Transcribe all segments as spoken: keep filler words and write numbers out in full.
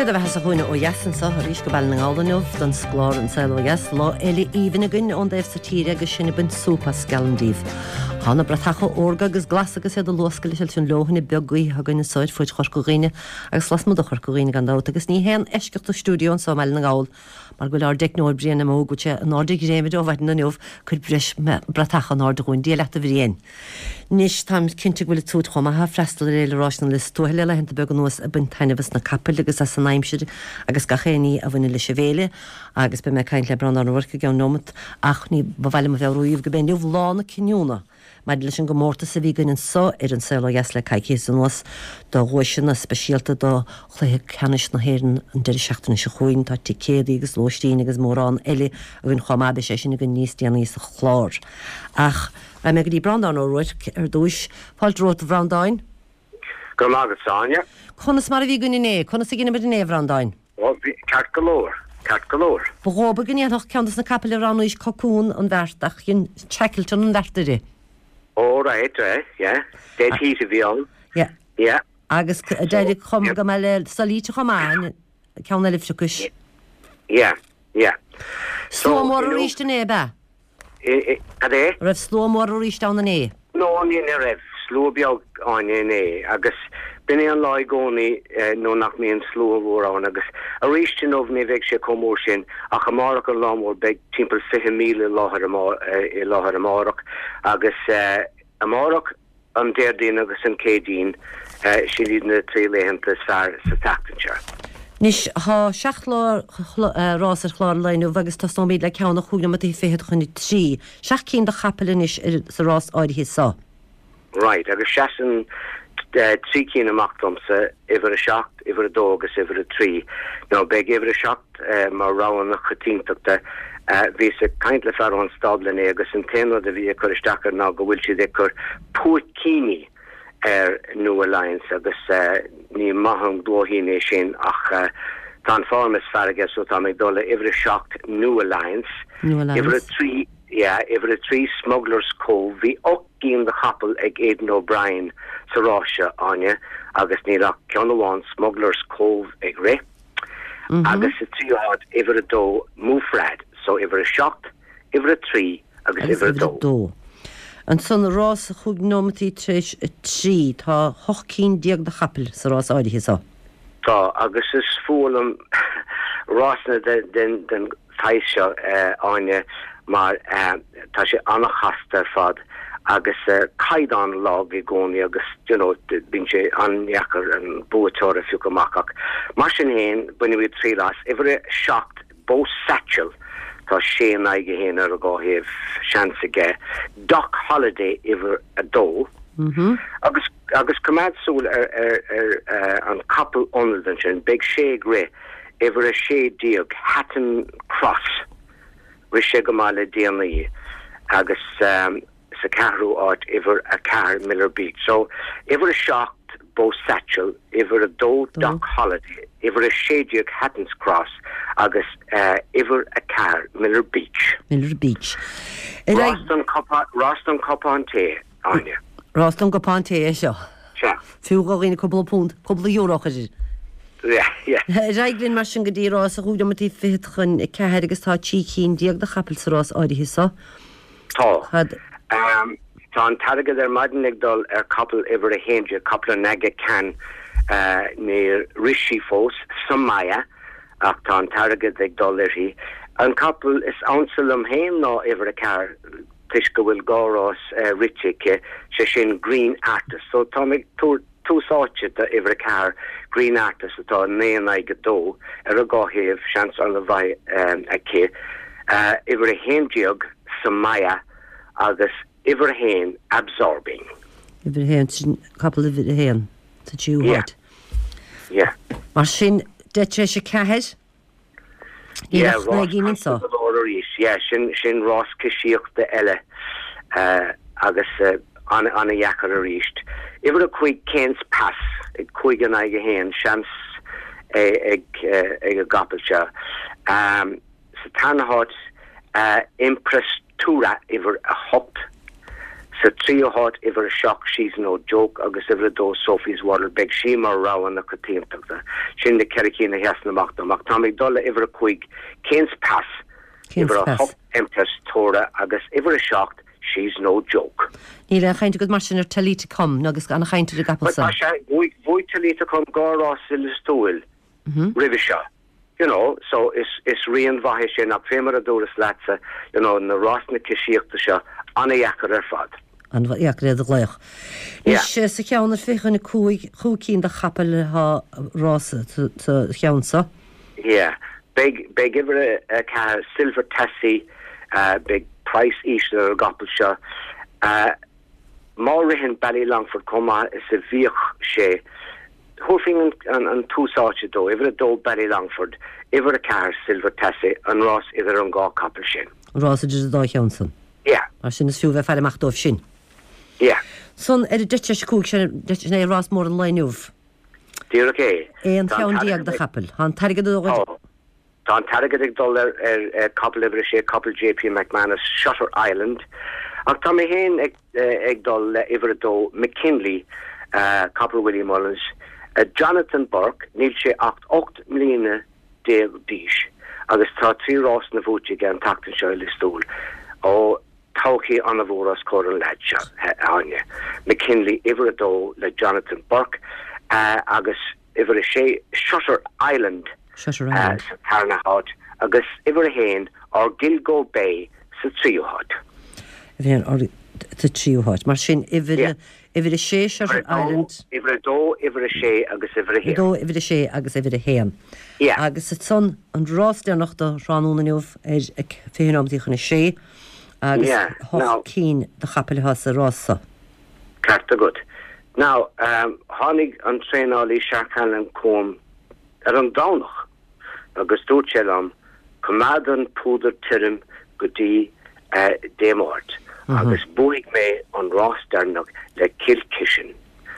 Céad a bheithes a chuoine ó dheasan sa rís go bail na gálainmh don sglár an saoil ó dheas lá eile íhanagin ón daobh sa tíre agus sinna bin súpa scalandíh. Hána bratacha orga agus glas agus iad a loscail seil sin lohanna begaí hagann na sáid fuid chur go ghine agus las mu a chur go ghine gan dát agus ní héan eiscecht a stúdión sa meile na gáil mar go leir deicnóir brianna mó go te an ádig réimiid ó bhaid na neomh chud bris bratacha an áda chuin dialecta bhríon. Nis tam cinnte bhfuil túd chuma ha freistal réile ráisna le stúile le henta began nuas a bin tainehas na capel agus as an aimseid agus gachéní a bhaine le sevéle agus be me caiint le bran an orca gan nómat ach ní bhhaile a bheith roíomh go ben neomh lána cinúna. Maid leis an go mórta sa bhí gan só ar an saoil ó dheas le caiicéis an nuas do ghuisin na speisialta do chluthe ceannis na héireann an deireadh seachtainna sa chuoin tá ticéadaí agus lóistín agus mórrán eile a bhain chomábe sé sin a go níos déana níos a chlár. Ach ra me go dtí brandán ó roiid ar dúis fáilt rót a bhrandáin? Go mágad sáine. Conas mar a bhí gunna né, conas a gine bud né bhrandáin? Well, ceart golóir, ceart golóir. Bhróba gníanach ceantas na capel ránúis cocún an bheartach chin Shackleton an bheartarí. Oh, right, right, yeah. Dead heat of young. Yeah. Yeah. Agus deidir chum go meile salíte chomáin ceanna lifseachis. Yeah, yeah. Sló mór a ríiste né be? Adé? Raibh sló mór a ríiste an na né? No, ní ne raibh sló beag an né, agus binné an lá gcónaí nó nach míon sló bhór an agus a ríiste nómh ní bheith sé comór sin ach amárach an lámór beag timpeall fiche míle láthar i láthar amárach agus amárach an déirdín agus an cédín sin iad na trí léhananta fear sa tachtanseir. Nis há seach lár rás ar chláir leinú agus tá nóméid le ceanna chuúna mat í féad chunni trí. Seach cín de chapelin is sa rás áidithí sa. Right, agus seaan trí cín amachtomsa ifar a seacht, ifar a dó agus ifar a trí. No, beg ifar a seacht mar ráan na chatíntaachta bhí sa caint le fear an stablané agus an téanad a bhí a chur isteachar ná go bhfuil siad ag chur puircíní ar New Alliance agus ní maithang dóhíné sin ach tá formas farige so tá méid dóla ifar a seacht New Alliance. Ifar a trí, yeah, ifar a trí Smugglers Cove bhí och gíon de chapel ag Aidan O'Brien sa ráise anya agus níach ceanháin Smugglers Cove ag ré. Agus a tríáid ifar a dó Múfrad, so ifar a seacht, ifar a trí agus ifar a dó. An son rás a chuig nómatí tréis trí tá hochcín diaag de chapel sa rás áidithí sa. Tá agus is fólam rásna den den taisio anya mar tá sé annachchastar fad agus caidan lá i gcónaí agus you know bín sé anheachar an búatóir a fiú go machach. Mar sin héin buine bhí trí lás ifar a seacht Bo Satchel tá sé aige héin ar a gáhéh seansaige Doc Holliday ifar a dó. agus agus cumad súil ar ar ar an couple ondan sin big sé gré ifar a sé diaag Hatton Cross ri sé go máile déanaí agus um, sa carú áit ifar a car Miller Beach. So ifar a seacht Bo Satchel ifar a dó Doc Holliday ifar a sé diaag Hatton's Cross agus uh, ifar a car Miller Beach. Miller Beach. Roston Copa Roston Copante anya. Roston Copante é seo. Sure. Fiú go gine couple pund, couple euro is. Yeah, yeah. Reiglinn mar sin go dtí rás a chuúda matí fiad chun i ceir agus tá tí cín diaag de chapel sa rás áidithí sa. Tá. Um, tá an targad ar maidin ag dul ar couple ifar a héindre, couple nega can uh, near Rishi Fós, Samaya, ach tá an targad ag dul ar hi. An couple is ansalam héin ná ifar a car tuis go bhfuil gárás uh, Richike sé sin Green Artist. So tá mig tú túsáte de ifar a car Green Artist atá néan aige dó ar a gáhéh seans an le bhaid um, a cé. Uh, ifar a héimdiog Samaya agus ifar a héin Absorbing. Ifar a héin, couple ifar a héin, tá dú hart. Yeah. Mar sin de tre sé cehead? Yeah, Ross yeah, sin sin Ross Kishiach de Elle uh, agus uh, an an a yakar a richt. Ifar a quick Kens pass, ag quick an aige hen shams ag ag a gapelcha. Um, Satan hot uh, Impress Tura ifar a hot sa trio hot iver a shock she's no joke agus iver do Sophie's World big she mar rowan na katinta sin de kerikina hasna makta maktamig dolla iver a quick Keynes pass iver a hot empress tora agus iver a shocked she's no joke Nila chaint good marsin tali to come nagus an chaint to gapel sa voi voi tali to come gora sil stool rivisha you know so is is reinvahishin a premier doris latsa you know na rosna kishiachtasha ana yakar fad an wat jak red gleich is se kjauner fichen koe koekin de chapel ha rose to kjaunsa yeah big big ever a car silver tassi uh big price easter gapelsha uh more in Ballylongford coma is a veich she Hofing and and two such do ever a do Ballylongford ever a car silver tassi and Ross either on go couple shin Ross is da kjaunsa yeah ar sin is fiú fer macht of sin yeah son er ditch kook ditch nei Ross more in line of Dear okay en kjaun diag de chapel han target do Don targeted dollar a couple of a couple J P McManus Shutter Island. Ach Tommy Hain ag dol ever do McKinley uh couple William Mullins uh, Jonathan Burke Neil she acht ocht million Dale Dish agus tá trí Ross na vuchi gan taktin shirley stool o Tauki on the Voras Coral Ledger Anya McKinley ever do le Jonathan Burke uh agus ever a she Shutter Island Shutter Island Tarna Hot agus ever hain or Gilgo Bay sa trio hot Even or the trio hot mar sin ever ever a she Shutter Island ever do ever a she agus ever hain do ever a she agus ever a hain yeah agus het son an Ross der noch der ranúnniuh er ek féinam die chun she agus hoch keen de chapel has a Rossa Carta good now um honig an train ali shakan and com er an dawnach agus stochelam commandant puder tirim godi uh, demort mm-hmm. agus buig me on Ross Dernog le Kilkishin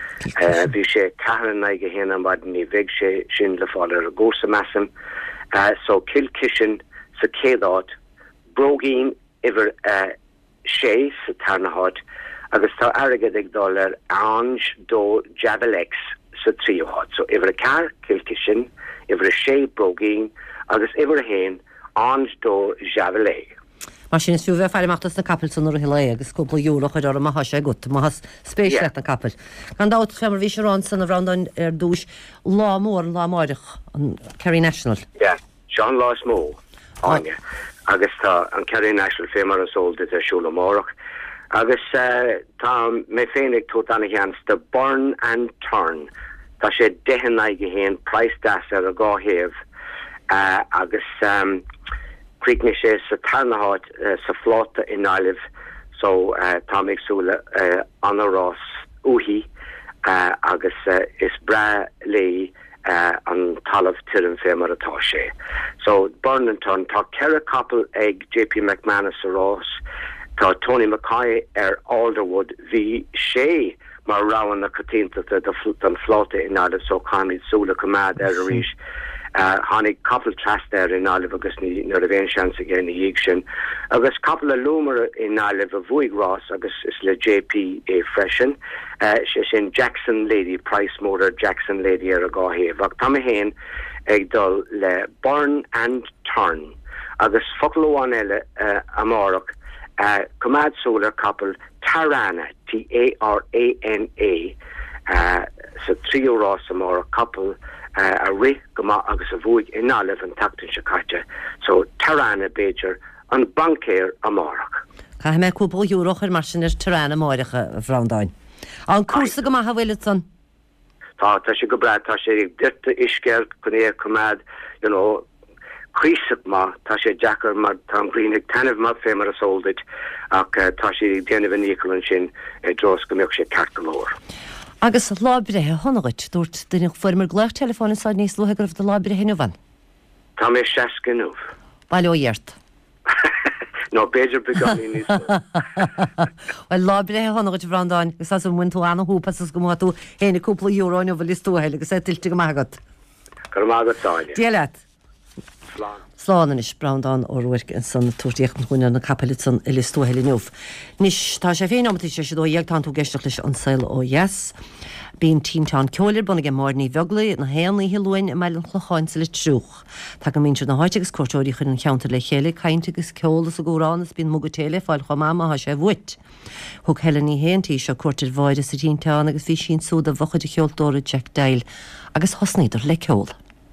uh, vi sé karan naige hen am bad ni veg sé sin le faller gosa massam uh, so Kilkishin sa kedot brogin iver uh, sé sa tarnahot agus tá agad dollar ange do Javelex sa trio hot so iver a car Kilkishin iver a sé brogin agus iver hain ange do Javelé Mar sin fiú bheith fear amachtas na capel san ar hilé agus cúpla euro chuid ar a maitha sé gut má has spéisiach na capel. Gan dát femar bhí sé rán san a bhrandain ar dúis lá mór an lá máireach an Kerry National. Yeah, Sean Lás Mó áine agus tá an Kerry National fémar a sóilde a siúla mórach agus uh, tá mé féinnig tú anna cheans de Burn and Turn tá sé dehan aige héin price das ar a gáhéamh uh, agus um, Creeknish is a tarnahot uh, sa flota in Olive so uh, Tommy Sula uh, Anna Ross Uhi uh, agus uh, is bra Lee uh, an Talav Tirin Femar Atashe so Burnington ta Kera couple egg J P McManus Ross ta Tony Mackay er Alderwood v Shea mar rowan na katinta the the flota in Olive so Connie Sula Kamad er Rish Uh, Hannig couple trust there in Olive agus ni nervain chance again the action agus couple of lumer in Olive of Vuig Ross agus is le J P a freshen uh, she's in Jackson Lady Price Motor Jackson Lady er go he vak tamahen ag dol le Burn and Turn agus foklo one ele uh, amorok uh, Comad Solar couple Tarana T A R A N A uh, so trio Ross amor couple Uh, a ri goma agus a vuig in Olive and Tactin Shakacha so Tarana Bejer an Bankair Amarach Ca me cúpla euro ar mar sin ar Tarana Máirecha a bhrandain an cuasa go maitha bhfuil san Tá tá sé go brad tá sé dirta isceir chun é cumad you know Chrísach ma tá sé Jackar mar tá Greenig tanmh ma fémar a soldid ach tá sé déanamh nícolan sin dros go mbeadh sé ceart go mór Agus lábrethe honagait dúirt duine formar gléir telefónin sa níos luthe gribh de lábrethe nuhan. Tá mé seascanúh. Bail óhéart. No beidir beganí níos. Well lábrethe honagait bhrandáin gus as muin tú anna húpas go má tú héna cúpla eúráin ó bhfuil listú heile agus é tiltte go mágad. Gur mágad sáine. Díalet. Slán. Sláán is Browndown óhhair an san túirtíocht chuine na capellit san ilistú helinniuh. Nis tá sé féin amtí sé sé dó dhéag tan tú geisteach leis an saoil ó yes. Bíon tíntán ceolir buna mórnaí bheglaí na héanaí hiúin i meilin chlucháin sa le trúch. Tá go mín na háitegus cuairtóirí chun an cheantar le chéile caiintegus ceolalas a gúránas bíon mugatéile fáil chomama ha sé bhuit. Thug helaní héantí seo cuairtir bhaide sa tíntán agus bhí sin súda bhacha de cheoltóra Jack Dale agus hosnaíidir le ceol.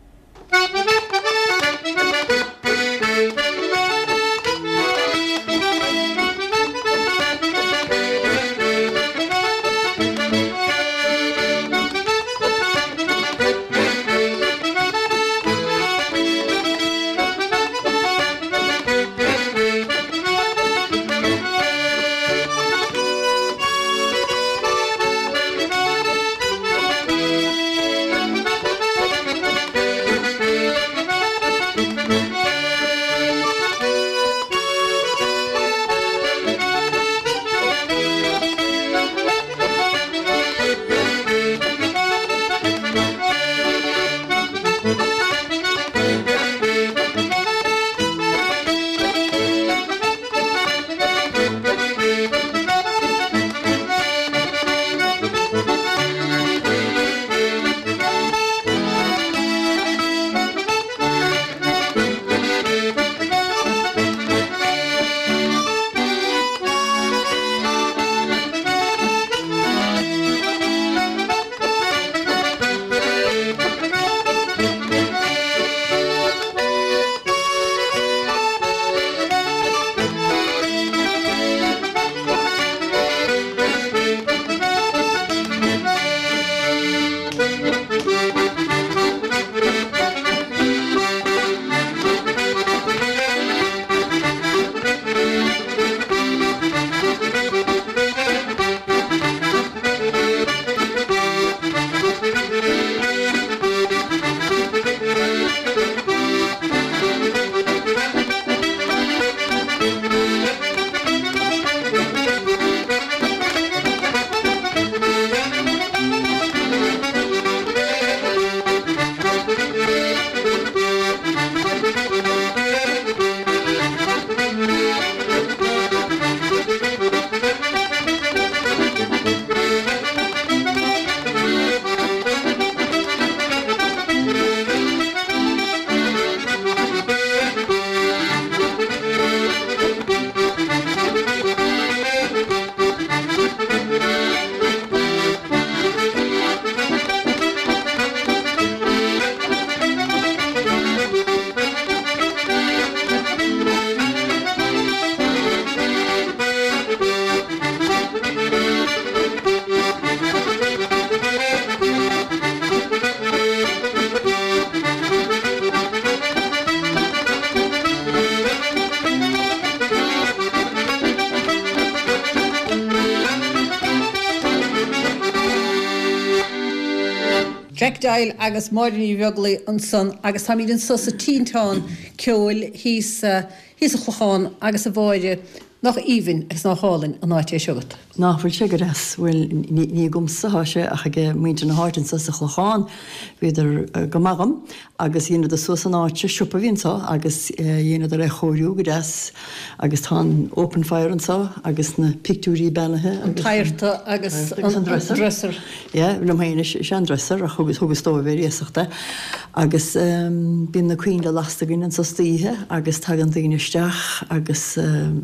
Jack Dale agus Martin Bheglaí an son agus tá mín so sa tíntán ceol hís hís a chlucháin agus a bháide nach even agus nach hálinn an áite segat. Ná fuil sé go ras bhfuil ní gomsa háise ach ag muinte na háitin sa sa chlucháin bhíidir go magam agus dhéanamh de so san áite siúpa bhíonsá agus dhéanamh le chóiriú go ras agus tá open fire ansá agus na pictúí benathe an tairta agus an dresser. Ja, bhfuil mhaine sé an dresser a chugus thugus tó bhéir éasachta agus bíon na cuoin le lasta gin an sa stíthe agus tag an daoine isteach agus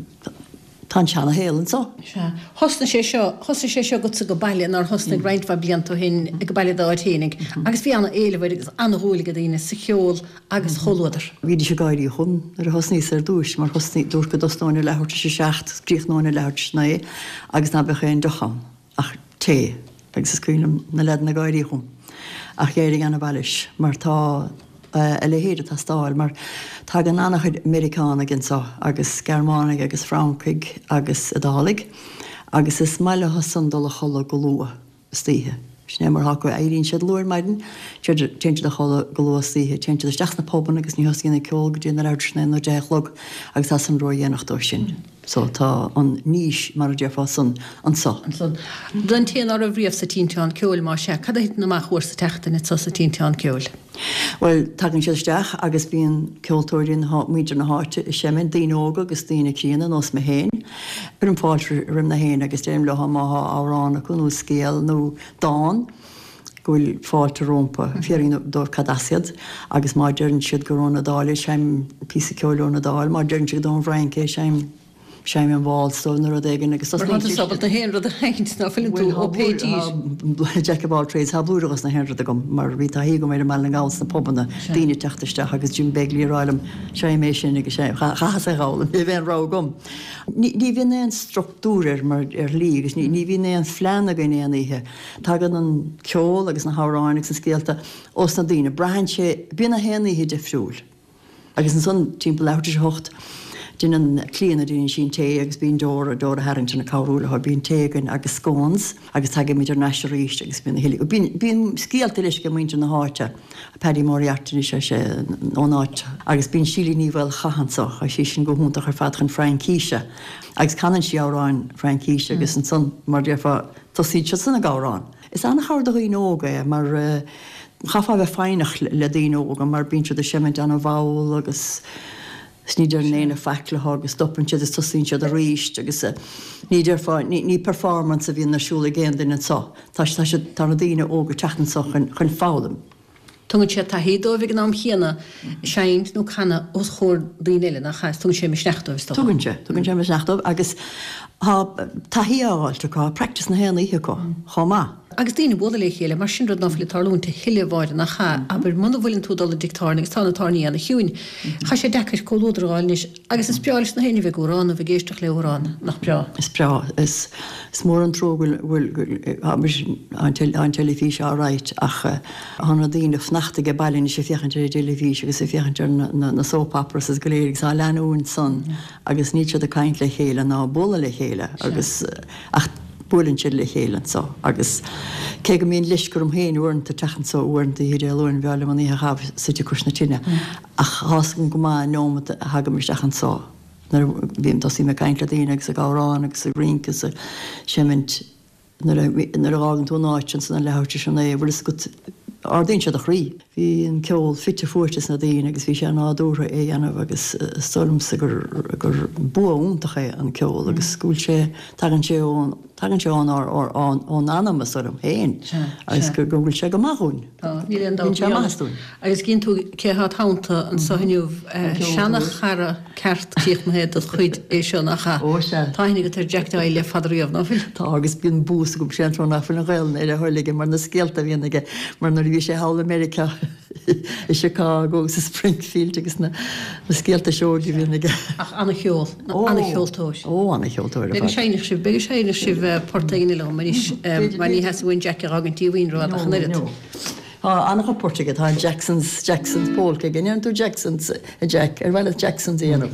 tá seanna héalann só. Thosna sé seo thosna sé seo go go bailíon ar thosna greintha blianta hin go bailí dáirthénig. Agus bhí anna éilehhaid agus anhúlaige daoine sa cheol agus choladar. Bhí sé gaiirí chun ar thosnaí ar dúis, mar thosnaí dúr go dosnáinna lehairt sé seacht, scríochnáinna lehairt sna agus ná bechéin docham ach té agus is cuilam na lead na gaiirí chun. Ach géirí anna bhailis, mar tá a lehéad tá stáil, mar tá an annachchuid Americána ginsá agus Germánig agus Francraigh agus Idálig agus is meile hasan dul a chola go lua stíthe. Sné mar hacu éiríonn siad luair maidin, teinte a chola go lua stíthe, teinte isteach na poban agus ní hoscíanna ceol go dtíanana ráirsna nó déachlog agus tá san roi dhéanachtó sin. So tá an níos mar a dearfá san an sa. Blantíon ar a bhríomh sa tínteán ceol má sé, cad a hit na chuair sa teachtain sa sa tínteán ceol. Well tagann siisteach agus bíon ceoltóirín míidir na háte sémin daóga agus daine cíanana nos me héin. Ar an fáil rim na héin agus déim le mátha áránna chun scéal nó dáin gohfuil fáilte rompa féring dó cadasiad agus má dearn siad gorónna dála séim pí ceolónna dáil, má dearn siad don bhreincé séim séim an bháilstónar a dgan agus sabal na hen a haint ná fillin tú ó pétí Jackball trades ha blúragus na henra gom mar ví a hí go méidir me an gáils na pobanna daine teachtaiste agus Jim Begley ráilm séimé sin agus sé cha aála i bhéon rá gom. Ní bhíon éon struktúrir mar ar lígus, ní ní bhíon éon fleanna go éanaíthe Tá gan an ceol agus na háráinnig san scéalta os na daine brahan sé bína héanaíthe de friúil. agus an son timp leirte hocht Din an clíanana dún sin té agus bíon dóra dóra Harrington na cáúla ha bíon tégan agus scóns agus tag míidir neisiríist agus bína hií. Bíon scéalta leis go muinte na háte a Paddy Moriarty sé sé ónáit agus bíon sílí níhfuil chahansa a sí sin go húntaach ar fadchan Frankíise. agus canan si árán Frankíise agus an son mar defa tosí se sanna gárán. Is anna cháda í nóga mar chafa bheith féinach le daóga mar bíon de sément an bháil agus sníidir néna fecla agus stoppin siad is tosín siad a ríist agus níidir ní performance a bhíon nasúla géan duine sa. Tá sé tána daine óga teachansa chun fálam. Tungan sé tahédó bhíh ná chéana séint nó chana os chóir daile nach chas tún sé me sneachtóh. Tugann sé, tugann sé me sneachtóh agus taí ááilte cá practice na héana ihe có chomá. Agus daine bóda le chéile mar sin rud náfli tarlúnta hiile bháide nach cha, aber man bhfuiln tú dal dictárnig tána tarníí ana hiún. Cha sé deir cóúdraáilnis agus is beális na héine bheith górán a bh géisteach leórán nach bra. Is bra is mór an tro an telefís áráit ach anna daine fnachtaige bailin sé fiochantar telefís agus sé fiochantar na sópapras is goléirigh á leanún san agus ní a caiint le chéile ná bóla le chéile agus ach bólinn siad le chélan so agus cé go míon leisgurm héin uanta techan so uanta hí réalúin bheala man í chah site cosna tíine ach hásan go má nóma haga mar techan so nar bhíim tosí me caiint le daine agus a gárán agus a rincas a sémint nar ágan tú náitin san lehairte sin é bhfuil is go ardín siad a chrí. Bhí an ceol fitte fuirtas na daine agus bhí sé nádúra é anamh agus stormsa gur gur buúntacha an ceol agus scúil sé tagann sé ón tagann sé ón ón anam som héin agus gur gúil sé go maithún. Níon agus cinn tú céá tánta an sohinniuh seannach chara ceart tíoch na héad a chuid é seo nachcha táinnig go tar deachta eile fadríomh náfuil. Tá agus bíon bús go sé nach fin réil é thuirlaige mar na scéalta bhíonige mar nar bhí sé Hall America i Chicago agus Springfield agus na scéalta seogi bhíonige. Ach anna cheol anna cheoltóis. Ó anna cheoltóir. Be séinnig si be séinnig si portaine le manis man ní has bhain Jack agin tíhín rá a chnéad. Anna go Portugal tá Jacksons Jacksons Polca gin tú Jacksons a Jack ar bhile Jacksons éanam.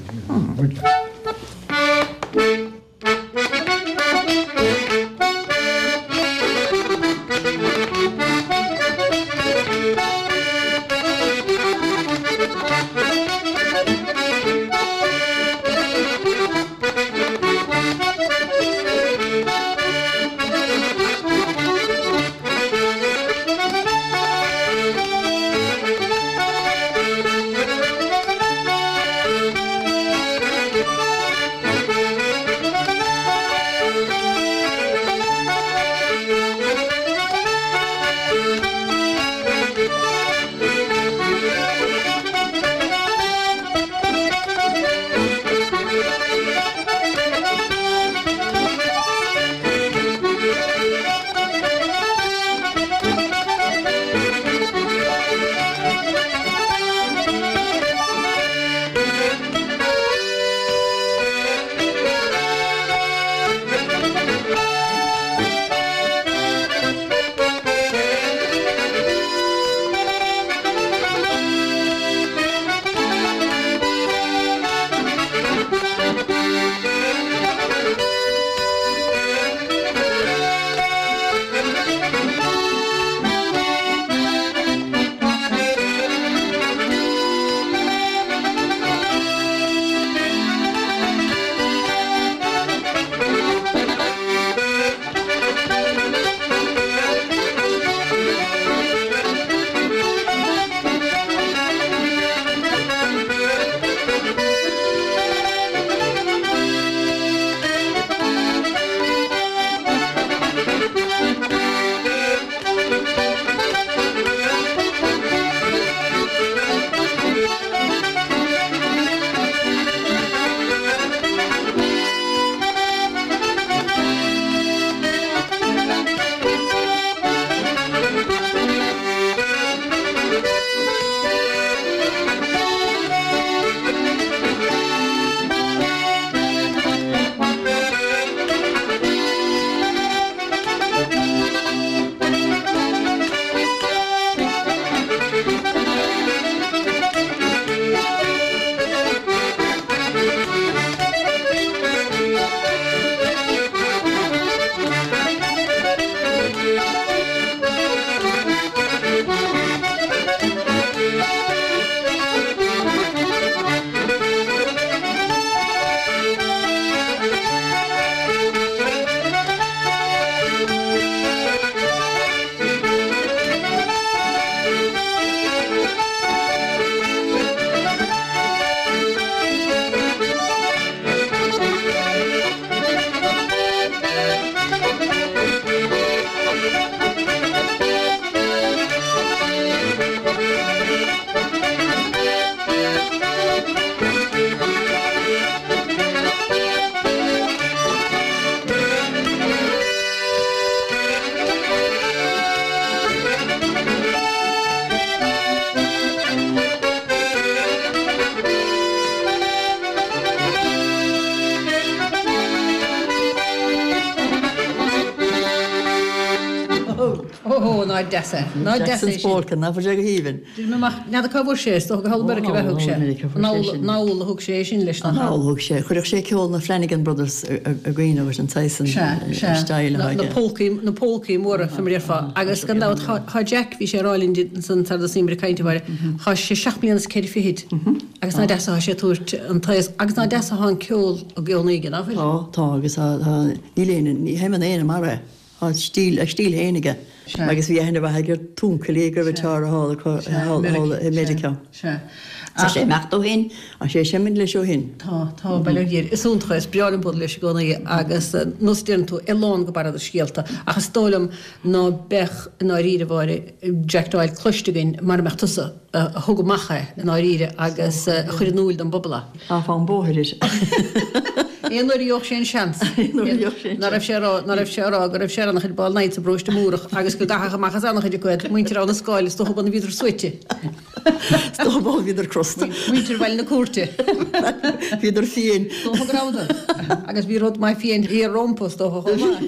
Ó ná desa ná Jacksonspócan na bfu híhann. ne a cabhór sé do go hallbar go bheithug sé nála thug sé sin leis náthg sé chuidir sé ceol na Flanagan Brothers a gcuinehar an Tyson steile na pólcaí móra fimir fá agus gan dá cha Jack hí sé rálinn san tar a simbre caiintehhaire cha sé seach blianas céir fiid agus ná desa sé túirt an tais agus ná desa há ceol a gceolnaige á tá agus ní léana ní heman éana mar á stíl ag stíl héige agus bhí hena bheit gur túncalégur bh tear hála America. Tá sé mechtó hin a sé sé min lei seo hin. Tá tá bailgéir isúntais breáin bud leis gona agus nóstíann tú eán go bar a scialta agus tólam ná bech ná ríre bhhaire Jackdáil cloistegain mar meachtusa thugamacha ná ríre agus chuir núil an bobbala. Á fá an bóthir. Éonar íoch sé seans nar raibh sé ná raibh sé rá go raibh sé nach ball naid a broiste múach agus go gacha machchas annach idir goid muintir á na sáil sto ban viidir suite. Sto ball viidir crosta. Muintir bhil na cuate. Viidir fiin. Ráda agus bhí rud mai fion í rompas do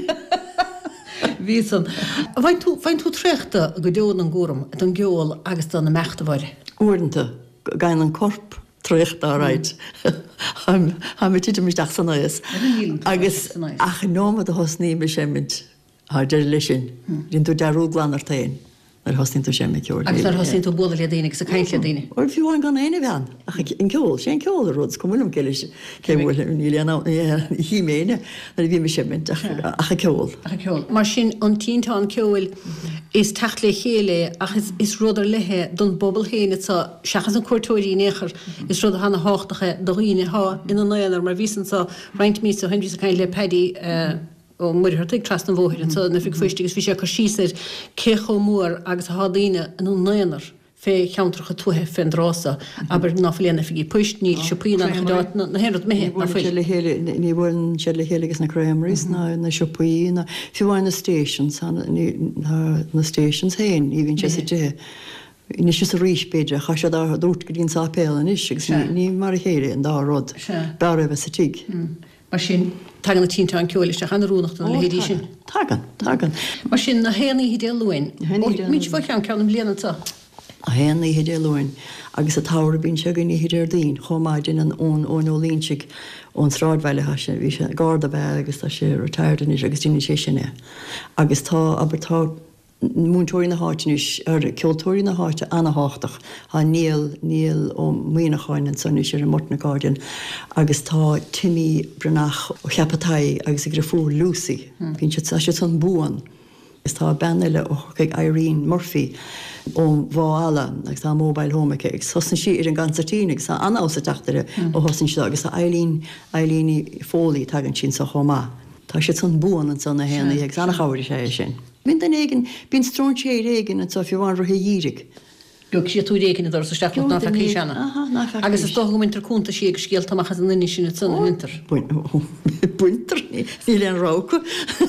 Ví san. Bhain tú fain tú trechta go deon an gúram an geol agus an na meachta bhaire. Uanta gain an corp. Trocht áráid ha me tiidir mis deach san is. Agus ach nómad a hosníí me sémint há de lei sin, Rin tú dearú glanar tain ar hosnín tú sémi ceir. Agus ar hosnín tú bula le daine sa caiintle daine. Or fiúáin gan éine bhean in ceol sé ceol ruds cumúm ceile céhfuil níile hí méine na bhí me sémint a ceol. ceol. Mar sin an tínta an ceil is tacht le chéile agus is rudidir lethe don bobbal héine sa seachas an cuairtóirí néchar is rud hanna háachtacha doghine há ina néanar mar vísan sa reint mí a henví a caiin le pedi ó muirthirtaigh tras an bmhthir an sa na fi fuiste agus bhí sé chu síir cécho mór agus hádaine an néanar fé cheantracha tuthe fin rása aber náléanana fi puist ní sipaína na héad mé ní bhfuin se le héalagus na Crameries na na sipaína fiúháin na stations na stations héin í hín sé dé. Ní si a ríspéidir cha se dút go dín sápélan is ní mar chéire an dá rod beirh sa tí. Mar sin tagan na tínta an ceolaiste chanarúnacht an lehéí sin. Tagan tagan. Mar sin na héanaí hí déúin. Mí fa cean ceanna bliananta. A héana í héidirúin agus a táir bín se gan idir dín chomáidin an ón ónólínsigh ón sráidhile se bhí sé gáda bheith agus tá sé retiredan is agus duine sé sinne. Agus tá aber tá múntóirí na háitinis ar ceoltóirí na háite anna háach há níl níl ó muoinecháin an sanna sé an mórtna Guardian agus tá Timmy Brenach ó cheappatáid agus i grafú Lucy hín se sé san buan. Is tá benile ó chuig Irene Murphy ó bhála agus tá mobile homeice ag hosna si ar an gansatínig sa anása teachtaire ó hosan se agus a Eileen Eileen Foley tagan sin sa chomá. Tá sé san buan an sanna héna ag sanna cháir sé sin. Min den éigen bín strón sé réigen an sa fiúháin ruthe dírig. Gug sé tú réigen ar sa steach ná fe sena. Agus is tó mintar cúnta sé ag scéal tamachchas an inine sinna sanna winter. Buinter ní le an rácu.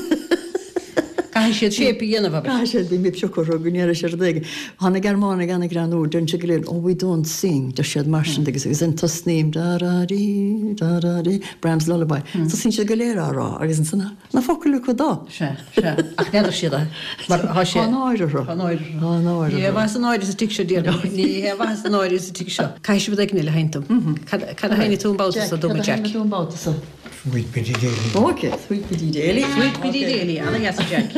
Cai siad sépi dhéanamh. Cai siad bí mé seochar gnéar sé déige. Hanna Germána ganna granú dun se goléir ó we don't sing de siad marsin agus agus an tasníim da-da-dí da-da-dí Brahms lullaby. Tá sin se goléir árá agus an sanna na focailú chu dá. Se se ach neidir siad mar há sé náidir náidir. Ní bhas an náidir sa tí seo díana ní bhas an náidir sa tí seo. Cai si bh ag le haintam. Cad a haine túnbáta sa dú Jack. Sweet Biddy Daily. Okay, Sweet Biddy Daily. Sweet Biddy Daily, Anna yes Jack.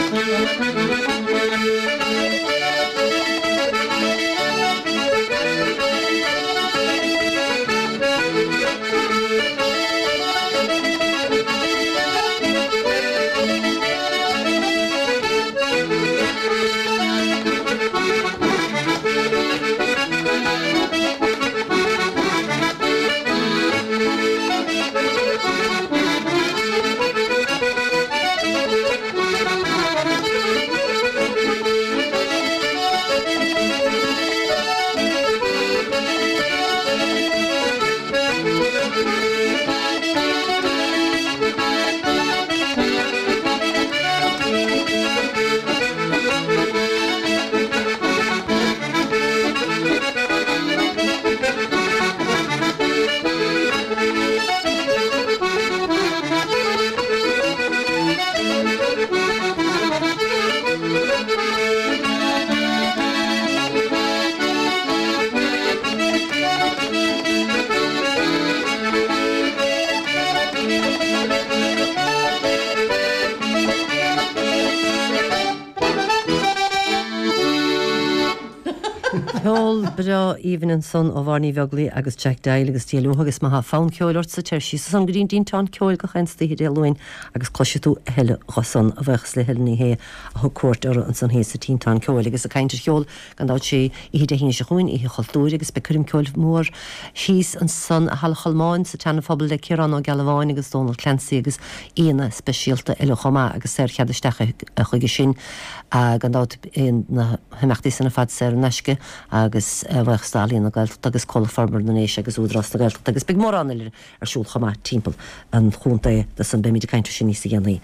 Bra even son ó bharní bheaglaí agus Jack Dale agus tíú agus má fán ceoirt sa teir sí san grín díntáin ceil go chéinstaí déúin agus cloise tú heile chosan a bheits le heilní hé a thu cuat ar an san hé sa tíntáin ceil agus a caiintear cheol gandát sé i de híine se chuin i choultúir agus be chuim ceil mór síos an san a hall chalmáin sa teanna fphobal le Ciarán ó Galháin agus Donald Clancy agus íana speisialta eile chomá agus sé cheadistecha a chuige sin a gandát na heachtaí sanna fad sé neisce agus bheith Stalíon a gailt agus colfarmer na nééis agus údras na gailt agus be mór anir ar siúl chomá timppel an chunta de san be míidir caiinte sin níos gannaí.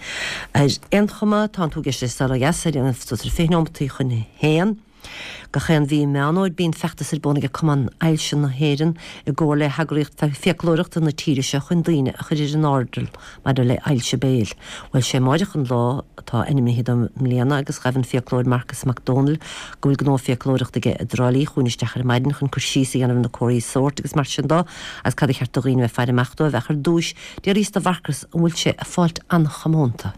An chomá tá tú geiste sal a gasir an fénomtaí chun héan. Go chéan bhí meanóid bíon fechttas ar bóna cuman eilsin na héan i ggóir le hagraíocht féclóireachta na tíiriise chun daoine a chuidir an ádal mar le eilse béil. Bhfuil sé máideach an lá tá inimimihéad am mlíana agus raibhann féclóid Marcus McDonald gohfuil gná féclóireachta ige drálaí chuúnisteach ar maidin chun chusíí anam na choirí sort agus mar sin dá as cad cheart doghine bheith fear meachtó a bhechar dúis de rísta bharcas an bhfuil sé a fáilt an chamónta.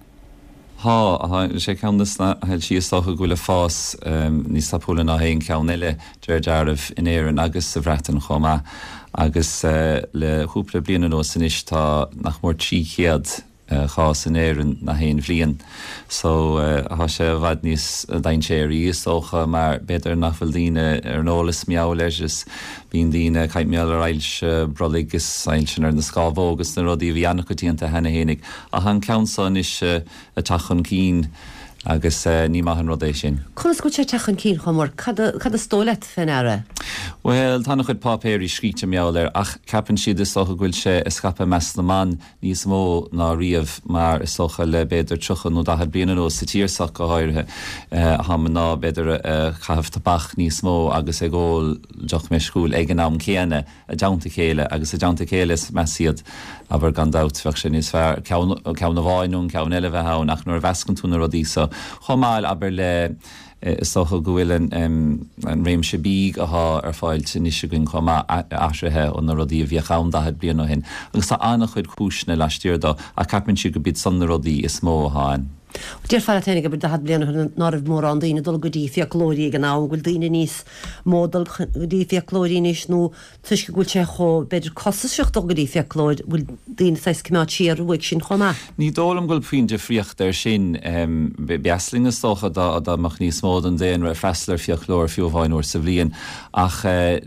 Ha sé ceannas na heil si socha gohfuil fás ní sapóla na haon ceann eile deir dearmh in éan agus sa bhreatan chomá agus le chúpla bliana nó san is tá nach mór tríchéad chás in éan na haon bhliain. So há sé bhaid níos dain sé í socha mar beidir nach bhfuil daoine ar nólas meáil leis bíon daoine caiit meall ar ailse brolagus ailsin ar na scábhógus na rudí bhí annach go tíanta hena hénig a an ceansan is a tachan cín agus ní maithan rud é sin. Chunas go sé techan cín chumór cad a stólet fin ara? Well, tána chud pápéirí scríte meall ar ach ceapann siad is socha ghfuil sé is scape meas na man níos mó ná riamh mar is socha le beidir trochan nó dahad bliana nó sa tírsach go háirithe ha ná beidir chaamh tabach níos mó agus ag ggóil deach mé scúil ag an am céine a deanta chéile agus a deanta chéile is measiad aber gan dat fech sin is fear ceann na bháinún ceann eile bheith hán ach nuair bhescan túna rodí so chomáil aber le is socha gohfuil an réim se bíg ath ar fáil sin is gon chomá asrithe ó na rodí bhí chaann dahad blian ó hin. Agus tá annach chuid chúisna leistíir dó a capann si go bit san na rodí is mó háin. Dír far ténig go dahad blian náibh mór an daine dul go dtí fiolóí gan ná bhfuil daine níos módal dí fiolóí níos nó tuis go gúil sé cho beidir cosaseocht go dtí fiolóid bhfuil daine seis cumá tíar bhuiig sin chomá. Ní dólam goil faoin de friocht ar sin beaslinga socha amach níos mód an déan ra freislar fiolóir fiúhhainúir sa bblion ach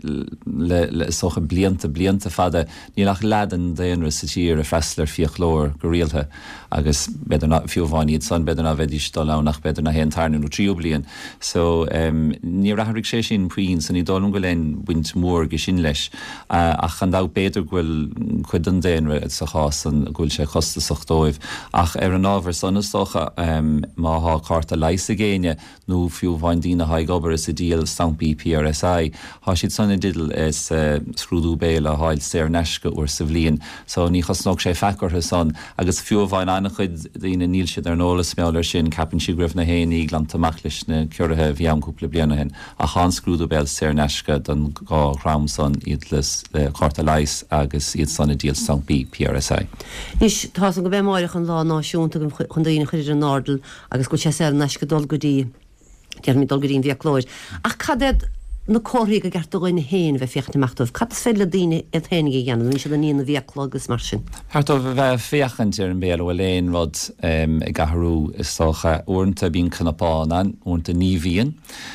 le socha blianta blianta fada ní lech ledan déan ra sa tír a freislar fiolóir go rialthe agus beidir fiúhhainid san beidir na bheith istal nach beidir na hen tarna nó tríú blian. So um, ní rathraigh sé sin puoin san ní dólam go lein buint mór go sin leis uh, ach an dá beidir ghfuil chuid an déanra sa chás an ghfuil sé chostasach dóibh ach ar an ábhar sanna socha um, má há carta leis a géine nó fiúhhain dína haig obair is a díal Stampí P R S I há siad sanna didal is uh, scrúdú béil a háil séir neisce uair sa bhliain so ní chosnog sé fechartha san agus fiúhhain annach chuid daoine níl siad ar nóla nólas meáir sin capan si gribh na héanaí glantamach leis na cuirithe bhí anúpla bliana hen a hánscrúdú bell sé neisce don gá Ramson iad les Carta Lais agus iad sanna díal St B P R S I. Nís tá an go bheith máireach an lá náisiúnta chun daoine chuidir an nádal agus go sé sé neisce dul go dtí dear mí dul go dtíon bhíoch ach cadad na cóirí go gart goin héin bheith fiochtamachtamh. Cad is féile daoine a théanaí gceanna, ní sé na níon na bhíoch agus mar sin. Hartó bheith féachant ar an béal bhfuil éon rud i gcathrú is tócha uaireanta bíon cnapáin, uaireanta ní bhíon.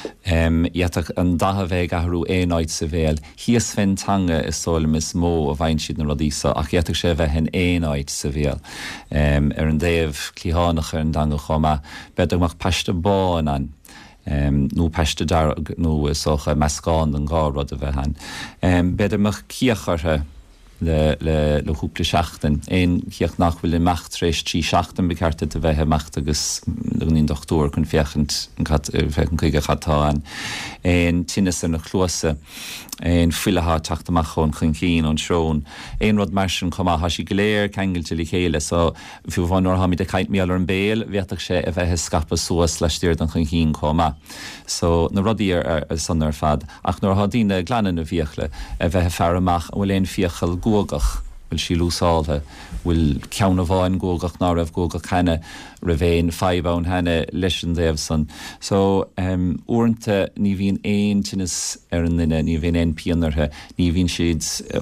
Iatach an datha bheith gcathrú éonáid sa bhéal, híos féin tanga is sólam is mó a bhain siad na rodísa, ach iatach sé bheith hen éonáid sa bhéal. Ar an déobh clíhánach ar an danga chomma, beidagach peiste bán an. Um, nó peiste dar nó socha meascán an gárad a bheith han. Um, Beidir meach cíochartha le le le húpla seachtain. Éon cíoch nach bhfuil mecht rééis trí seachtain becerta a bheithe mecht agus níon dochtúir chun fiechant fechan chuige chatáin. Éon tinnas ar na chluasa, éon fiiletha teachtamach chun chun cín an srón. Éon rud mar sin chumá hasí go léir cengailte le chéile, so fiú bhain ortha míid a caiint méall ar an béal, bheadach sé a bheithe scapa suas leis tíir an chun cín chumá. So na rudí ar san ar fad, ach nuair hadína gleanan na bhíochle a bheithe fear amach bhfuil éon fíochail gógach bhfuil sí lúsáilthe, bhfuil ceanna bháin gógach ná raibh gógach henne ra bhéin feibhán henne leis an déobh san. So um, uaireanta ní bhíon éon tinnas ar an duine, ní bhíon éon pianarthe, ní bhíon siad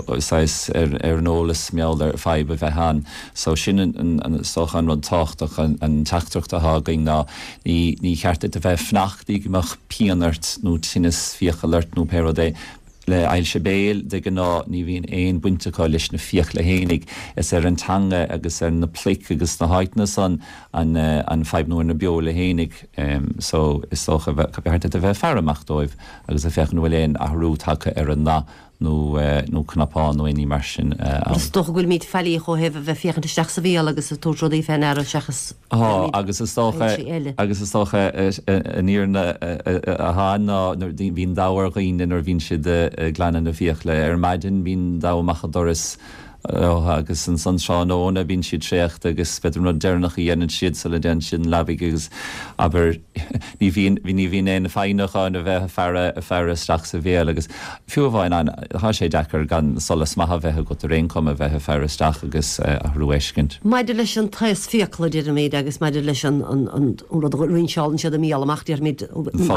ar ar an ólas meall ar feib a bheith han. So sin an sochan rud táchtach an teachtarcht a hágaing ná ní ní cheartta a bheith fnachtí goach pianart nó tinnas fíochailirt nó pérodé. Le eil se béal de gná ní bhíon éon buinteá leis na fioch le hénig is ar an tanga agus ar na plic agus na háitna san an uh, an feibhnúir na bio le hénig. Um, so is socha beharta a bheith fearamachtdóibh agus a fechan bhfuil éon ahrú take ar an ná nó nó cnapáin nó aoní mar sin. Is doch bhfuil míid fellí cho heh bheith fiochan isteach sa bhéal agus a túrtrodí féin ar seachas. Á agus is tócha agus is tócha níorna a hána bhín dáhar gaoin ar bhín siad gleanan na bhíoch le ar maidin bhín dámachcha doras agus an san seánóna bín siad tréocht agus beidir nó dearnach í dhéanaan siad sa le den sin labig agus aber ní bhíon ní bhíon éon féinachán a bheith fearra a fearra straach sa bhéal agus fiú bháin an há sé dechar gan solas maithe bheithe go a réoncom a bheithe fearra straach agus a ruéiscint. Maidir leis an taas fiocla idir méid agus maidir leis an rinseáin siad a mí amachtaí ar míid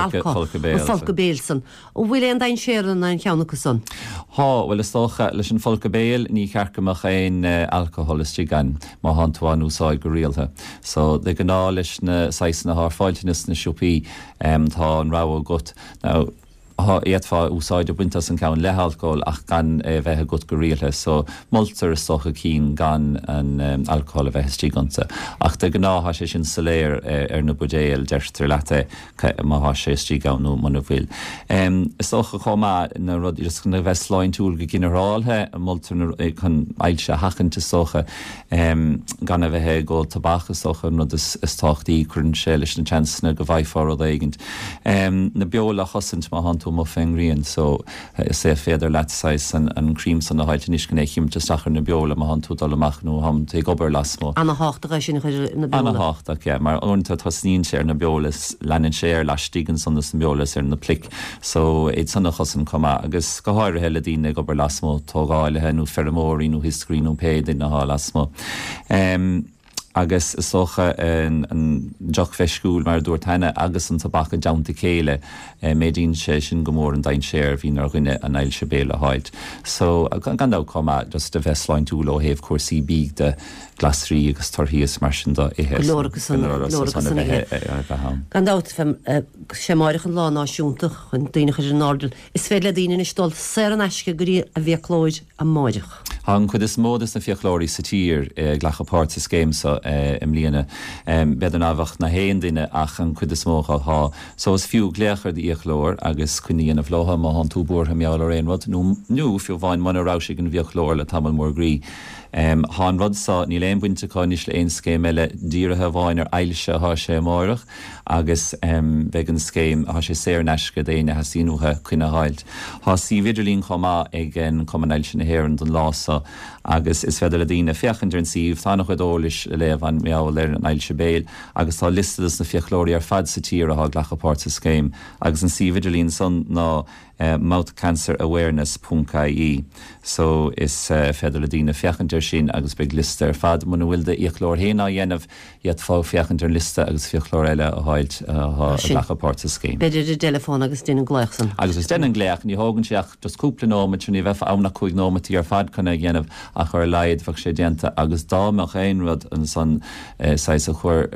folca béal san. ó bhfuil éon dain séar an an cheannachas san? Tá bhfuil is tócha leis an folca béal ní cearcha amach éon alcoholistí gan má hantáin úsáid go rialtha. So de gná leis na sais na th fáiltenas na siúpaí um, tá an rá gut. Now, éadfá úsáid a buintas an ceann lehalcóil ach gan e, bheitthe gut go rialtha, so moltar is socha cín gan an um, alcohol a bheithe stígansa. Ach de gná sé sin saléir e, ar na budéal deirtar lete má sé stígan nó man bhfuil. Um, is socha chomá na rud is na bheith sláin túil go generálthe a moltar chun ailse hachanta socha um, gan a bheithe ggóil tabbacha socha nó is, is táchtaí chun sé leis na chancena go bhaithfar ó éigent. Um, na beola chosint má han mo fengrian, so uh, sé féidir letáis an, an crím san na háilte níos gné chim te stachar na beola má han túdal amach nó ham te gobar lasmó. Anna háachta sin chuidir na beola. Anna háachta, yeah, mar ónta tá snín sé ar na beolas lenin sé ar leistígan san na beolas ar na plic, so éid sanna chosan comá agus go háir heile dína gobar lasmó tógáilethe nó ferramóí nó hiscrí nó péid na há lasmó. Um, agus is socha an, an joch feiscúil mar dúirt henne agus an tabbacha deanta céile eh, médín sé sin gomór an dain séir hín ar ghuine an eil se béle haid. So gan dá comma just a bheitláin túil ó héh cuasí bíg de glasrí agus torthaíos mar sin do ihe. Glóragus an gan dát sé máirich an lá náisiúntaach chun daine chuidir an nádal. Is féile daine is dul sé an eisce gurí a bheichlóid a máideach. Han chud is módas na fiochlóirí sa tír eh, glachapát sa scéimsa eh, im líana um, beidir nábhacht na héon duine ach an chud is mócha há. So is fiú gléachar de íochlóir agus cuiníana a bhlóha má han túbúr ha meall ar éonrad nó fiú bhain man ará sig an bheochlóir le tamil mór grí Um, Há an rudsa ní léon buinte cáis le éon scéim eile díirithe bháin ar eilse há sé mórach, agus um, bheith an scéim há sé séir neisce déine ha síúthe chuine háilt. Tá sí viidirlín chomá ag an cumanéil sin na hhéann don lása, agus is féidir a dtíine fiochantar an síomh, tá nach chuidir le léamh an meáil ar an eilse béil, agus tá listadas na fiochlóirí ar fad sa tír a ghlachapát sa scéim, agus an sí viidirlín son ná Uh, mouth cancer awareness dot I E. So is uh, féidir a dtíine fiochantar sin agus beag liste ar fad man bhfuil de íochlór héna dhéanamh iad fá fiochantar liste agus fiochlór eile a háilt lechapát a scéim. Beidir de telefón agus duine gléachsan. Agus is den an gléach ní hágann seach just cúpla nóid sin ní bheith anna chuig nómatí ar fad chuna dhéanamh a chur leid fach sé déanta agus dáach éon rud an san sais a chuir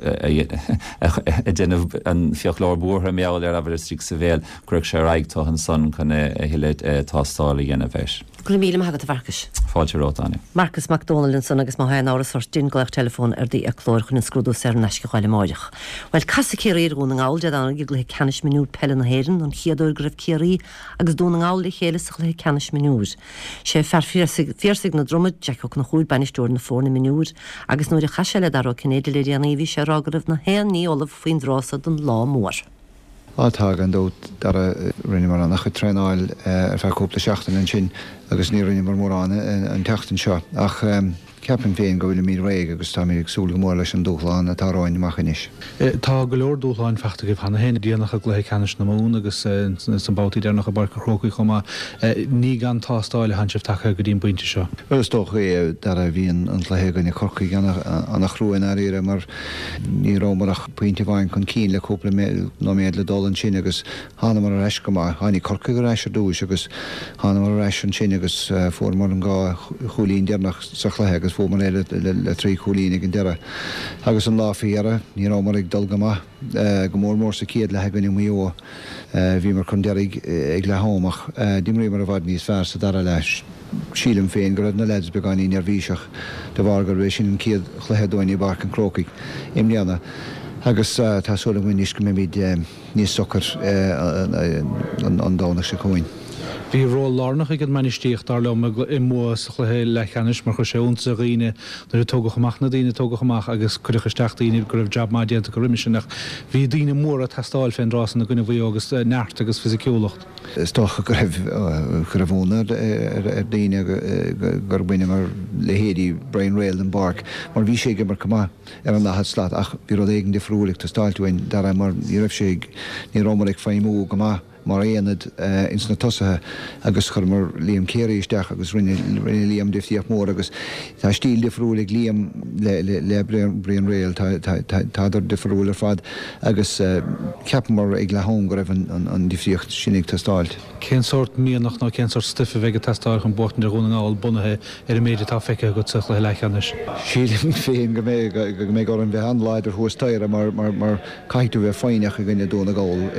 déanamh an fiochlór bútha meáil ar a bhir strí sa bhéil chuic sé raigtá an son chuna hiile tástála dhéanamh bheis. Go míle agad a bharcas. Fáilte rótáine. Marcus McDonald son agus má hain áras or din gleach telefón ar dí a chlór chun an scrúdú sé neisce cháile máideach. Weil casa céirí rún an áil dead an gig le canis minút pelle na héirin an chiaadúir gribh céirí agus dún an áil le chéile sa le canis minút. sé fer fírsig na dromad deach na chúd banistúir na fórna minút agus nuair a chaisiile daró cinnéidir le déanaí sé rágribh na héan ní olah faoin drása don lá mór. Átá an dót dar a rinne mar annach chu treáil ar feúpla seachtain an sin agus ní rinne mar mórrána an teachtain seo. Ach ceapan féin go bhfuil mí réig agus tá ag súla mór leis an dúchláán a táráin maichanis. Tá go leor dúchláin feachta go bhna héna díanaach a gluthe canis na mún agus san bátaí déarnach a barca chrócaí chumá ní gan tástáil han sih take go dtíon buinte seo. Well is tócha é dar a bhíon an lethe gan corcaí annach chrúin aíire mar ní rómarach puinte bhain chun cín le cúpla nó méad le dul an sin agus hána mar a reis go má hánig corcaí go reis a dúis agus hána mar a reis an sin agus fór mar an gá cholín déarnach sa chlethe agus fó man éile le trí cholínig an deire. Agus an láfiíara, ní rá mar ag dul go má go mór mór sa céad le hegann mó bhí mar chun deirigh ag le hámach. Dimrí mar a bhd níos fear sa dar leis. Sílim féin go na leds beganí nervhíiseach de bhar gur rééis sin an céad chluthedóinní bar an crócaigh im leanana. Agus tásúla bhaoinis go mé níos socar an dánach sa chuin. Bhí ró lánach ag an manistíocht dar le i mó chuthe lechanis mar chu séúnta riine na tóga chamach na daine tóga chamach agus chuisteach daoine go raibh jab maidíanta go riimiisiach. Bhí daine mór a testáil féin rásan na gine bhí agus neart agus fysiciúlacht. Is tócha go raibh chu bhóna ar daine gur buine mar lehéadí Brian Rail an barc, mar bhí sé mar cumá ar an nachad slaat ach bhí rud éigen de frúlaigh tá stáiltúin dar mar ní raibh sé ní rómar ag féimú go má mar éanad ins na tosathe agus chur mar líam céirí isteach agus rinne líam diftíoach mór agus tá stíl difriúlaigh líam le Brian Rail táidir difriúil ar fad agus ceap mar ag le hán go raibh an diftíocht sinnig tá stáilt. Cén sort míonach ná cén sort stifa bheith testáil chun bortan de rúna áil bunathe ar a méidir tá feice go tuch le lechanis. Sílim féin go mé go mé go an bheith an leidir thuastaire mar mar caiitú bheith féineach a gine dúna gáil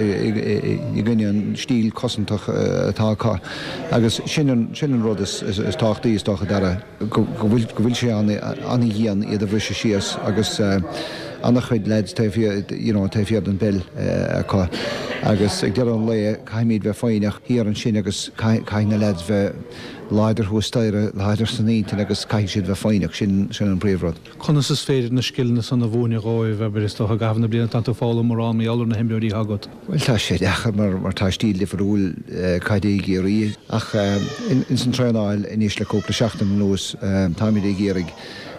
i gine stíl cosintach atá agus sin sin rud is táchtaí is tácha dara go bhfuil sé anna dhéan iad a bhrise síos agus annach chuid leds taobh an bil acu agus ag dear an le caiimíad bheith féineach híar an sin agus caiine leds bheith leidir thuastaire leidir san ítain agus caiith siad bheith féineach sin sin an príomhrad. Conas is féidir na scilna san na bhúine ráibh bheith is tócha gabhanna bliana tanto fála mórrán í allar na himbeorí agat. Well tá sé dechar mar mar tá stíl difriúil caiidí géirí ach in san treáil iníos le cópla seachtain nuas táimid é géirigh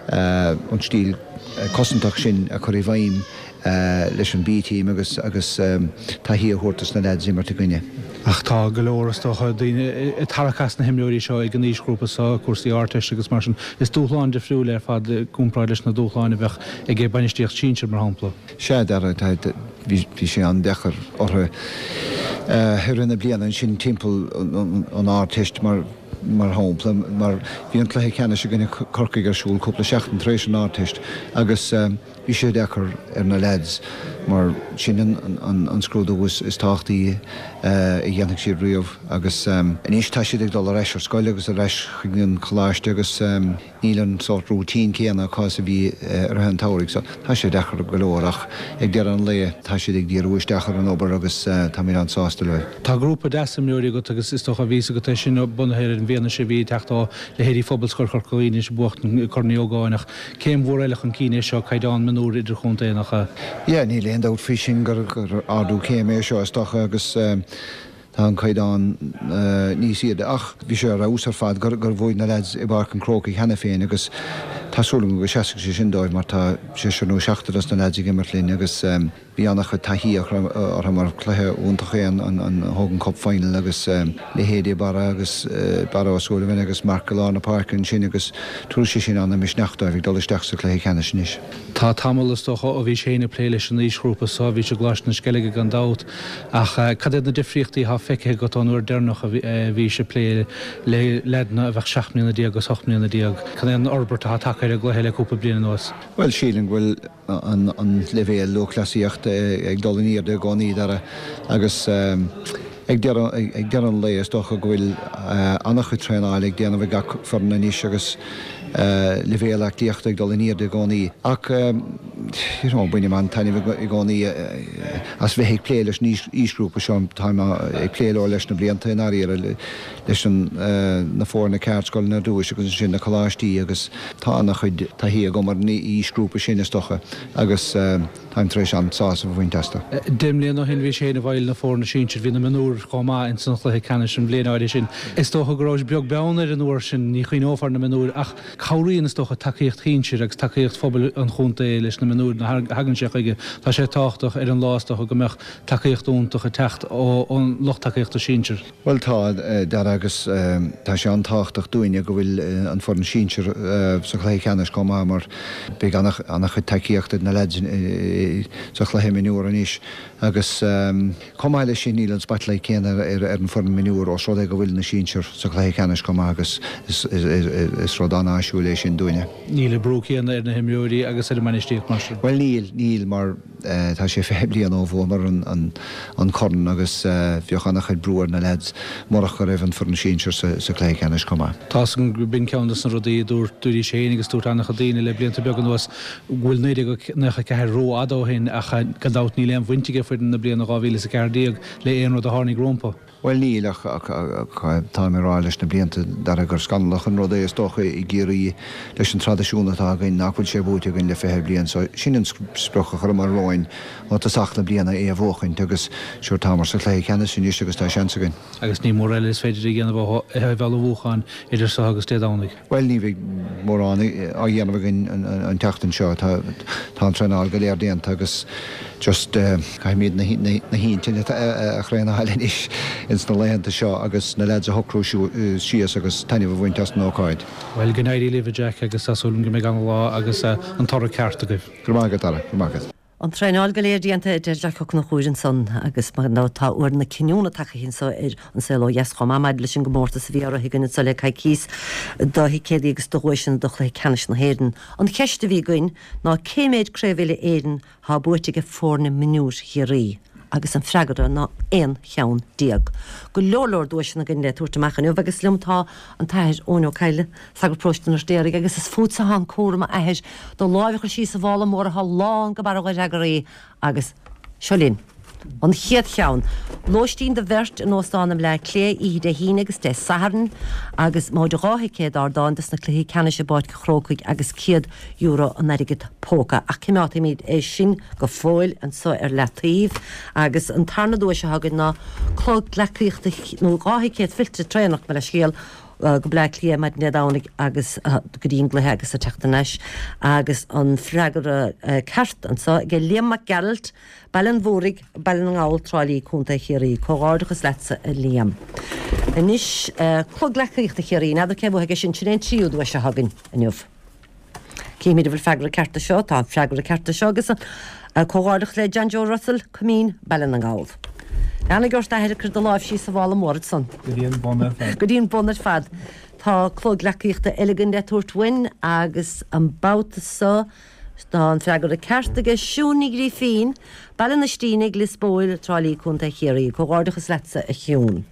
an stíl cosintach sin a chuir bhaim leis an bítí agus agus tá hí thuirtas na leid immer gine. Ach tá go leoras tócha daine tarachas na himbeorí seo ag an níosgrúpa sa cuasaí áirteiste agus mar sin is dúchláin de friúil ar fad cúmpráid leis na dúchláinna bheith ag é bainisteocht sínsir mar hampla. Sé dar bhí sé an dechar ortha rinne bliana sin timppel an áirteist mar mar hápla mar bhí an chluthe ceanna se gine corcaigh ar siúil cúpla seachtain trééis an áirteist agus bhí sé dechar ar na leds mar sin an scrúdúgus is táchtaí i dhéananig sí riomh agus inis tá siad ag dul reis ar scoile agus a reis chuign choláiste agus nílan sort rútín céanna cá a bhí ar an táirigh so tá sé dechar golóach ag dear an le tá siad ag díarúis dechar an obair agus tá mí an sásta le. Tá grúpa desamúí go agus is a ví go sin bunhéir an bhéna sé bhí techtá le héirí fóbalscoil chorcoíine buchtn corníogáinach céim mhór eileach an cíine seo caiidán manúr idir chuntainnacha. Ja, ní léon dát fishing gur gur ardú céim é seo stocha agus tá an caiidán níos iad ach bhí sé ar úsar fad gur gur bhid na leid i bar an crocaí hena féin agus tásúlam go seaach sé sin dóibh mar tá sé seanú seachtaras na leid gimarlín agus bhí annach taí ar mar chluthe úntachéan an thugan cop final agus le héadí bara agus barásúla bhaine agus marcaláin na parcin sin agus trú sé sin anna mis nachtáibh ag dolisteach sa chluthe cheanna sin is. Tá tamlas do a bhí séna plé leis an níos grúpa sá bhí se glas na sceige gan dát ach cad na difriochttaí há feice go anúair dénach a bhí se plé le ledna a bheith seaachmíonna díag agus ochtmíonna díag chu an orbert a takeir a gluhéile cúpa bliana nuas. Well síling bhfuil an levéal loclasíocht ag dolaníir de gáí dar agus ag dear an léas docha bhfuil annach chu treáil ag déanamh ga forna níos agus levéachtíocht ag dolaníir de gáí ach buine man taine i gáí as bheith ag plé leis níos ísgrúpa seo táime ag pléile leis na blianta in áíar leis na fórna ceartscoil na dúis agus sin na choláistí agus tá annach chud taí go mar ní ísgrúpa sin stocha agus táimtrééis an sása bhhain testa. Dimlíon nó hin bhí sé na bhil na fórna síir hí na manúr chomá in san chluthe cena sin bléanaide sin. Is tócha goráis beag beanna an uair sin ní chuoin ófar na manúr ach choiríon is tócha takeíocht chéintir agus takeíocht fphobal an chunta leis na manúr na hagann sé chuige tá sé táchtach ar an lástocha gombeach takeíocht úntacha techt ó an lochtakeíocht a síir. Well tá dar agus tá sé an táchtach dúine go bhfuil an forna síir sa chluthe ceannas comá mar be annach chu takeíocht na leid sa chluhe minúr an is agus comáile sin níl an spatla céan ar an forna minúr ó srád go bhfuil na síir sa chluhe ceannas comá agus is rud an áisiúléis sin dúine. Níl brúcían ar na himúí agus ar manistíoch mar. Well níl níl mar tá sé feblion ó bhó mar an corn agus bheochannach chuid brúar na leid marach go raibh an forna síir sa chluhe ceannas comá. Tá bin ceannas an rudaí dúr dúirí sé agus dúirt annach a daine le blianta beag an nuas bhfuil néide go necha ceir ró adóhin a gadát ní leon bhaintige fuin na bliana gáhíle sa cardíag le éon a tháinig rompa. Well níl ach tá rá leis na blianta dar gur scandalach an rud é stocha i ggéirí leis an tradiisiúnatá gain nachfuil sé búte gin le fé blian so sin an sprocha chu mar roiin ó tá sachna bliana é a bhchain agus siúr támar sa chlé cheanna sin níos agus tá seansagan. Agus ní mór eile is féidir gana bh bheh bhúcháin idir sa agus tédánig. Well ní bhíh mórránig á dhéanamh gin an teachtain seo tá an treáil go léir déanta agus just caiimiad na hínte a chréna heilin is ins na leanta seo agus na leid a hocrú sios agus taineh bhaintas nóáid. Well gnéirí leh Jack agus asúlan go mé gan lá agus an tar ceart agah. Gurmágad ara, gurmágad. An treáil go léir díanta idir deach na chuúrin san agus mar nátá uair na cinúna take hín so ar an sé yes chom maid leis sin gomórta sa bhí a higanna sa le cai cís dá hí céad agus dohhaisisin do le cenis na héan. An ceiste bhí goin ná céméid créhile éan há buirte fórna minúr hií. agus an freagadra ná éon cheann díag. Go leorlór dúis na gin le túirtamachchan, agus limtá an tair ónó caiile sagur próstan ar stéir agus is fút sa hán córa a éis do láimhcha sí sa bhála mór a há lán go bar reagaí agus seolín. An chiad cheann. Lóistín de bhirt in óstánam le clé í de híine agus de saharan agus máid ráthicéad ar dáantas na cléí cena sé báid chrócaig agus ciad euro an airigid póca a cimáta míad é sin go fóil an so ar letíomh agus an tarna dúis se hagad ná chlóg lecaíochta nó ráthicéad filtre trénach me le scéal go bleid lí meid nedánig agus go dtíon gluthe agus a teachtanis agus an freagar ceart an so go léama geld bailin mhórig bailin an gáil trálíí chunta chéirí choáideachas lesa a líam. Inis chlog lecaíochta chéirí nadidir cebh heige sin sin tríú dúis se hagann aniuh. Céimiid bhfuil freagar cearta seo tá freagar cearta seo agus choáideach le John Joe Russell cumín bailin an gáil. Anna gursta heidir chur do láimh sí sa bhála mór san. Go dtíon bonnar fad. Go dtíon bonnar fad. Tá chlóg lecaíochta elegant de tuairthain agus an báta sa Tá an freagar a ceirrtaige siúnig rí fin, bail na stíine glisbóil trálíí chunta chéirí, go gáidechas lesa a chiún.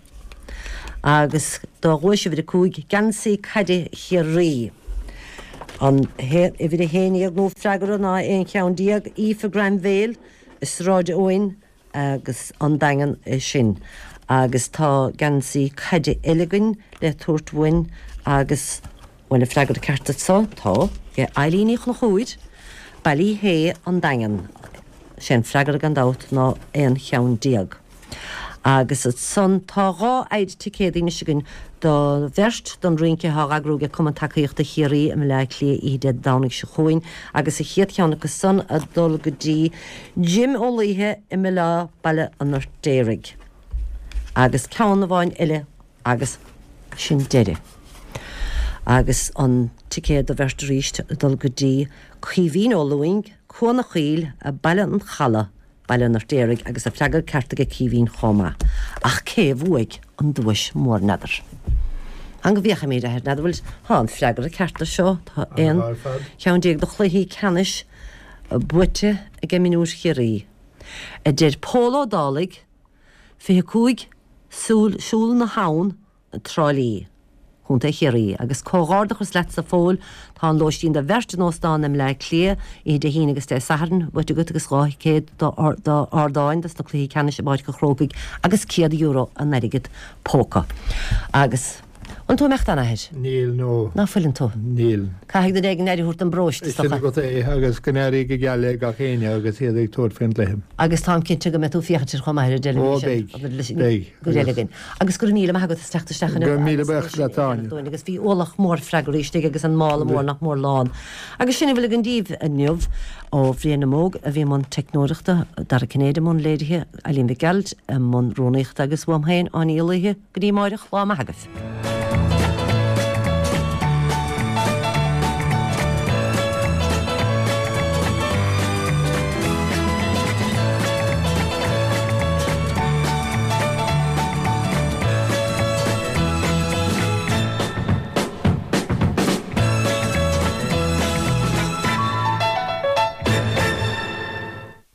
Agus dá ghuiise bhí a cúig gansaí cadde chéirí. An i bhí a héine ag nó freagar ná éon ceann díag ífa gram bhéil is ráide óin agus an dagan sin. Agus tá gansaí cadde eilegain le tuairthain agus bhfuil freagar a ceirrta tá ge eilíníoch na chúid, bailí hé an dagan sin freagar a gandát ná éon cheann díag. Agus it son tá rá éid ticédaine sigin do bheirt don rince há agrúge cum takeíocht a chéirí am le lé iad dánig se chuin, agus i chiad cheanna go son a dul go dtí Jim ólíthe i me lá baile an déirigh. Agus ceanna bháin ile agus sin deire. Agus an ticéad a bheirt ríist dul go dtí chuhín óluing chuna chiil a baile an chala baile ar déirigh agus a freagar ceirrtaige cíhín chomá. Ach cé bhuaig an dúis mór nadar. An go bhíocha méad a heir nada bhfuil há an freagar a ceirrta seo tá éon ceann déag do chluithí canis buite a g minúis chéirí. A déir póló dálaigh fi cúig súl na hán a trálíí. Chunta chéirí, agus cóghardachas le sa fól tá an lóistín de bheirt nóstáin am le clé i de híine agus té saharn, buite go agus ráith céad do ardáin das na clí cenne sé báid go chrópaig agus céad euro an nerigid póca. Agus an tú mecht anna heir? Níl nó. Ná fuilin tú? Níl. Caigh de déag neidir húirt an bróist. Sinna go é agus gnéirí go geala ga chéine agus héad ag tóir fin leim. Agus tá cinnte go me tú fiachtar chum ir de goréigen. Agus gur níle me go steachtasteachchan go míle bech letáin. Agus bhí ólach mór freigaríiste agus an mála mór nach mór lán. Agus sinna bhfuil an díomh a nniuh ó bhríanana móg a bhí man technóireachta dar a cnéide món léirithe a líon bh geld a món rónaíocht agus bham hain an ílathe go dtí máireach lá agah.